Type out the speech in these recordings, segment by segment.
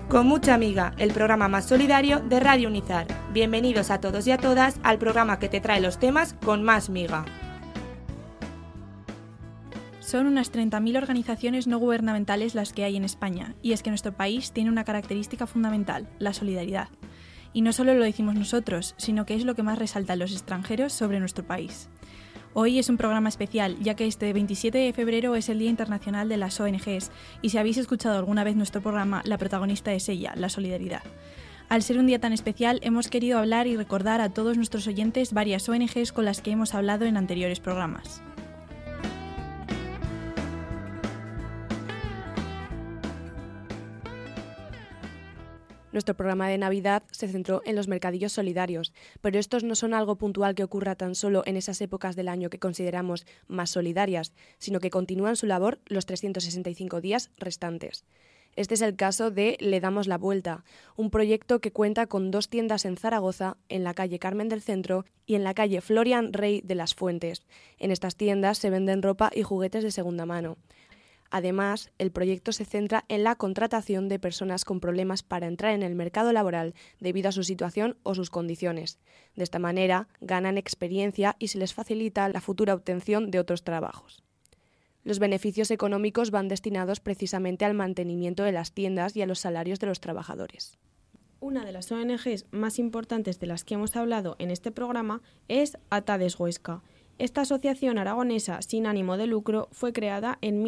Con mucha amiga, el programa más solidario de Radio Unizar. Bienvenidos a todos y a todas al programa que te trae los temas con más miga. Son unas 30.000 organizaciones no gubernamentales las que hay en España, y es que nuestro país tiene una característica fundamental, la solidaridad. Y no solo lo decimos nosotros, sino que es lo que más resaltan los extranjeros sobre nuestro país. Hoy es un programa especial, ya que este 27 de febrero es el Día Internacional de las ONGs, y si habéis escuchado alguna vez nuestro programa, la protagonista es ella, la solidaridad. Al ser un día tan especial, hemos querido hablar y recordar a todos nuestros oyentes varias ONGs con las que hemos hablado en anteriores programas. Nuestro programa de Navidad se centró en los mercadillos solidarios, pero estos no son algo puntual que ocurra tan solo en esas épocas del año que consideramos más solidarias, sino que continúan su labor los 365 días restantes. Este es el caso de Le Damos la Vuelta, un proyecto que cuenta con 2 tiendas en Zaragoza, en la calle Carmen del Centro y en la calle Florian Rey de las Fuentes. En estas tiendas se venden ropa y juguetes de segunda mano. Además, el proyecto se centra en la contratación de personas con problemas para entrar en el mercado laboral debido a su situación o sus condiciones. De esta manera, ganan experiencia y se les facilita la futura obtención de otros trabajos. Los beneficios económicos van destinados precisamente al mantenimiento de las tiendas y a los salarios de los trabajadores. Una de las ONGs más importantes de las que hemos hablado en este programa es Atades Huesca. Esta asociación aragonesa sin ánimo de lucro fue creada en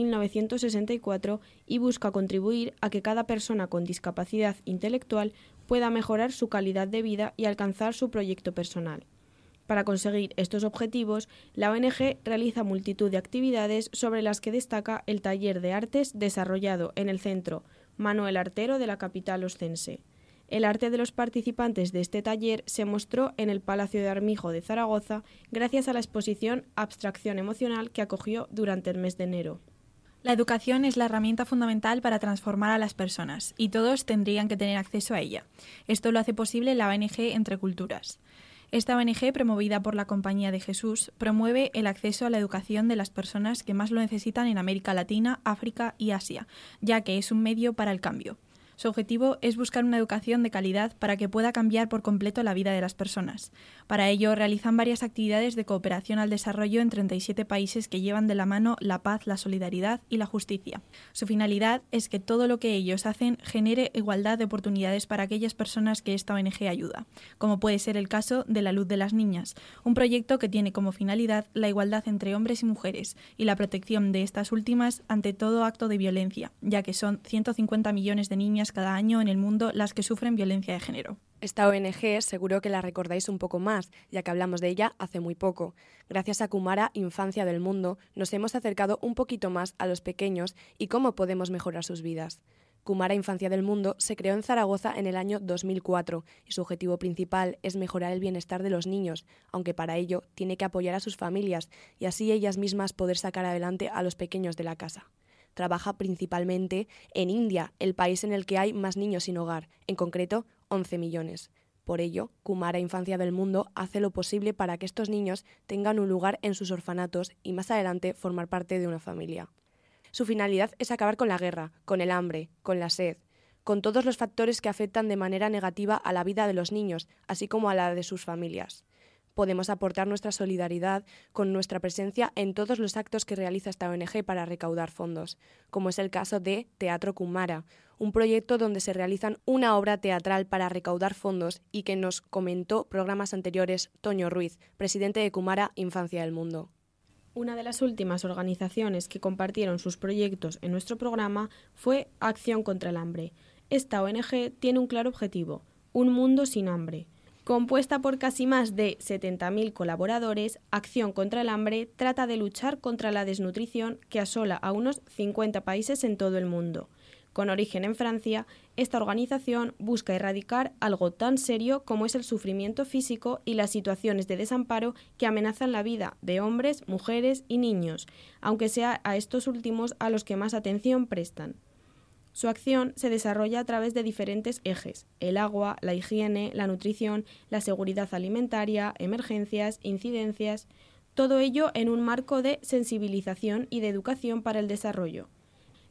1964 y busca contribuir a que cada persona con discapacidad intelectual pueda mejorar su calidad de vida y alcanzar su proyecto personal. Para conseguir estos objetivos, la ONG realiza multitud de actividades sobre las que destaca el taller de artes desarrollado en el Centro Manuel Artero de la capital oscense. El arte de los participantes de este taller se mostró en el Palacio de Armijo de Zaragoza gracias a la exposición Abstracción Emocional que acogió durante el mes de enero. La educación es la herramienta fundamental para transformar a las personas, y todos tendrían que tener acceso a ella. Esto lo hace posible la ONG Entre Culturas. Esta ONG, promovida por la Compañía de Jesús, promueve el acceso a la educación de las personas que más lo necesitan en América Latina, África y Asia, ya que es un medio para el cambio. Su objetivo es buscar una educación de calidad para que pueda cambiar por completo la vida de las personas. Para ello, realizan varias actividades de cooperación al desarrollo en 37 países que llevan de la mano la paz, la solidaridad y la justicia. Su finalidad es que todo lo que ellos hacen genere igualdad de oportunidades para aquellas personas que esta ONG ayuda, como puede ser el caso de La Luz de las Niñas, un proyecto que tiene como finalidad la igualdad entre hombres y mujeres y la protección de estas últimas ante todo acto de violencia, ya que son 150 millones de niñas cada año en el mundo las que sufren violencia de género. Esta ONG seguro que la recordáis un poco más, ya que hablamos de ella hace muy poco. Gracias a Kumara Infancia del Mundo, nos hemos acercado un poquito más a los pequeños y cómo podemos mejorar sus vidas. Kumara Infancia del Mundo se creó en Zaragoza en el año 2004 y su objetivo principal es mejorar el bienestar de los niños, aunque para ello tiene que apoyar a sus familias y así ellas mismas poder sacar adelante a los pequeños de la casa. Trabaja principalmente en India, el país en el que hay más niños sin hogar, en concreto 11 millones. Por ello, Kumara Infancia del Mundo hace lo posible para que estos niños tengan un lugar en sus orfanatos y más adelante formar parte de una familia. Su finalidad es acabar con la guerra, con el hambre, con la sed, con todos los factores que afectan de manera negativa a la vida de los niños, así como a la de sus familias. Podemos aportar nuestra solidaridad con nuestra presencia en todos los actos que realiza esta ONG para recaudar fondos, como es el caso de Teatro Kumara, un proyecto donde se realizan una obra teatral para recaudar fondos y que nos comentó programas anteriores Toño Ruiz, presidente de Kumara Infancia del Mundo. Una de las últimas organizaciones que compartieron sus proyectos en nuestro programa fue Acción contra el Hambre. Esta ONG tiene un claro objetivo: un mundo sin hambre. Compuesta por casi más de 70.000 colaboradores, Acción contra el Hambre trata de luchar contra la desnutrición que asola a unos 50 países en todo el mundo. Con origen en Francia, esta organización busca erradicar algo tan serio como es el sufrimiento físico y las situaciones de desamparo que amenazan la vida de hombres, mujeres y niños, aunque sea a estos últimos a los que más atención prestan. Su acción se desarrolla a través de diferentes ejes: el agua, la higiene, la nutrición, la seguridad alimentaria, emergencias, incidencias, todo ello en un marco de sensibilización y de educación para el desarrollo.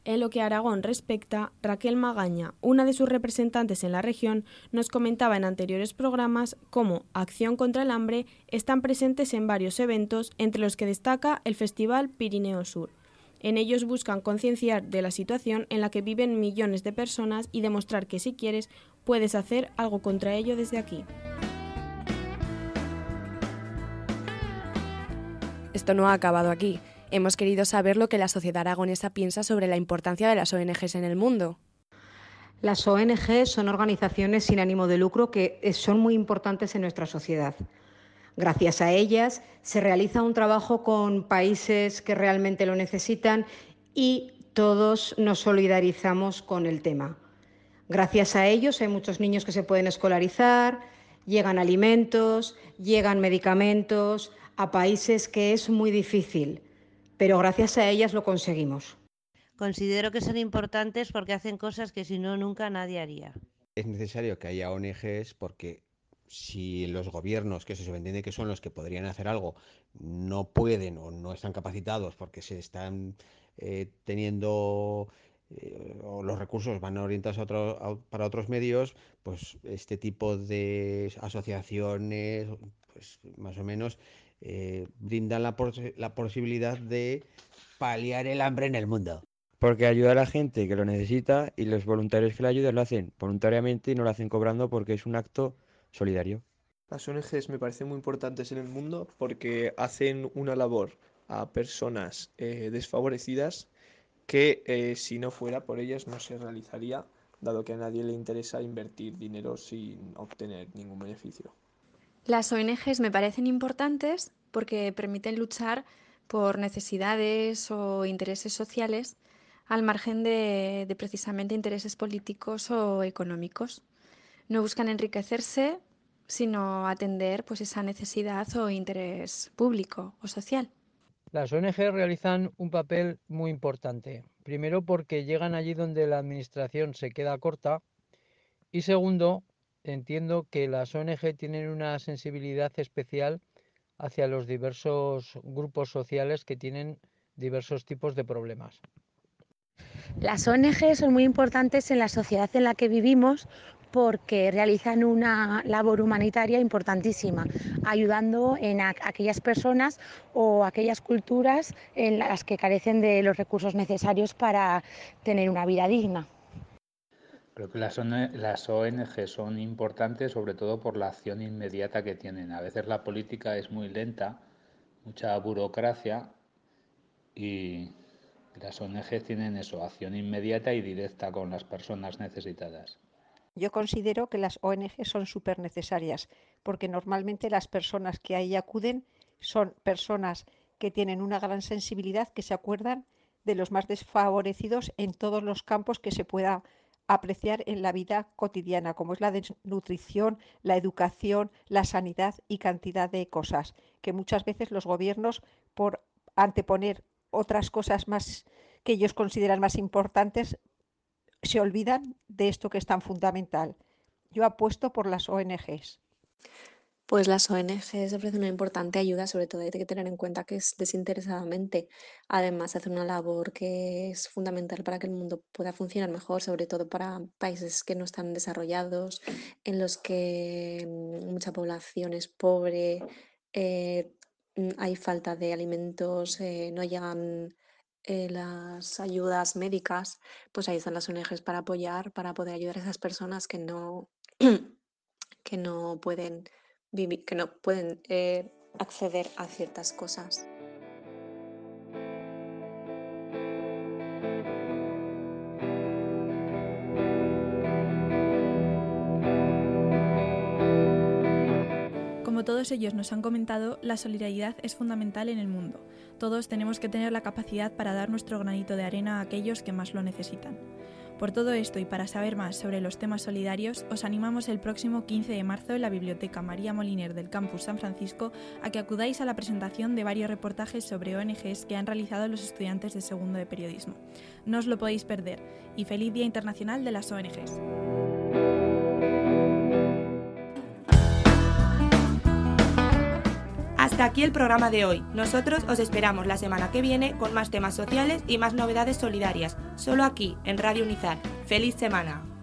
En lo que a Aragón respecta, Raquel Magaña, una de sus representantes en la región, nos comentaba en anteriores programas cómo Acción contra el Hambre están presentes en varios eventos, entre los que destaca el Festival Pirineo Sur. En ellos buscan concienciar de la situación en la que viven millones de personas y demostrar que si quieres, puedes hacer algo contra ello desde aquí. Esto no ha acabado aquí. Hemos querido saber lo que la sociedad aragonesa piensa sobre la importancia de las ONGs en el mundo. Las ONG son organizaciones sin ánimo de lucro que son muy importantes en nuestra sociedad. Gracias a ellas se realiza un trabajo con países que realmente lo necesitan y todos nos solidarizamos con el tema. Gracias a ellos hay muchos niños que se pueden escolarizar, llegan alimentos, llegan medicamentos a países que es muy difícil, pero gracias a ellas lo conseguimos. Considero que son importantes porque hacen cosas que si no nunca nadie haría. Es necesario que haya ONGs porque si los gobiernos, que se subentiende que son los que podrían hacer algo, no pueden o no están capacitados porque se están teniendo o los recursos van orientados para otros medios, pues este tipo de asociaciones pues más o menos brindan la posibilidad de paliar el hambre en el mundo. Porque ayuda a la gente que lo necesita y los voluntarios que la ayudan lo hacen voluntariamente y no lo hacen cobrando porque es un acto solidario. Las ONGs me parecen muy importantes en el mundo porque hacen una labor a personas desfavorecidas que si no fuera por ellas no se realizaría, dado que a nadie le interesa invertir dinero sin obtener ningún beneficio. Las ONGs me parecen importantes porque permiten luchar por necesidades o intereses sociales al margen de precisamente intereses políticos o económicos. No buscan enriquecerse, sino atender pues, esa necesidad o interés público o social. Las ONG realizan un papel muy importante. Primero, porque llegan allí donde la administración se queda corta. Y segundo, entiendo que las ONG tienen una sensibilidad especial hacia los diversos grupos sociales que tienen diversos tipos de problemas. Las ONG son muy importantes en la sociedad en la que vivimos porque realizan una labor humanitaria importantísima, ayudando en aquellas personas o aquellas culturas en las que carecen de los recursos necesarios para tener una vida digna. Creo que las ONG son importantes sobre todo por la acción inmediata que tienen. A veces la política es muy lenta, mucha burocracia y las ONG tienen eso, acción inmediata y directa con las personas necesitadas. Yo considero que las ONG son súper necesarias porque normalmente las personas que ahí acuden son personas que tienen una gran sensibilidad, que se acuerdan de los más desfavorecidos en todos los campos que se pueda apreciar en la vida cotidiana, como es la desnutrición, la educación, la sanidad y cantidad de cosas, que muchas veces los gobiernos, por anteponer otras cosas más que ellos consideran más importantes, se olvidan de esto que es tan fundamental. Yo apuesto por las ONGs. Pues las ONGs ofrecen una importante ayuda, sobre todo hay que tener en cuenta que es desinteresadamente. Además, hacen una labor que es fundamental para que el mundo pueda funcionar mejor, sobre todo para países que no están desarrollados, en los que mucha población es pobre, hay falta de alimentos, no llegan las ayudas médicas, pues ahí están las ONGs para apoyar, para poder ayudar a esas personas que no pueden vivir, que no pueden acceder a ciertas cosas. Como todos ellos nos han comentado, la solidaridad es fundamental en el mundo. Todos tenemos que tener la capacidad para dar nuestro granito de arena a aquellos que más lo necesitan. Por todo esto y para saber más sobre los temas solidarios, os animamos el próximo 15 de marzo en la Biblioteca María Moliner del Campus San Francisco a que acudáis a la presentación de varios reportajes sobre ONGs que han realizado los estudiantes de segundo de periodismo. No os lo podéis perder y feliz Día Internacional de las ONGs. Hasta Hasta aquí el programa de hoy. Nosotros os esperamos la semana que viene con más temas sociales y más novedades solidarias, solo aquí en Radio Unizar. ¡Feliz semana!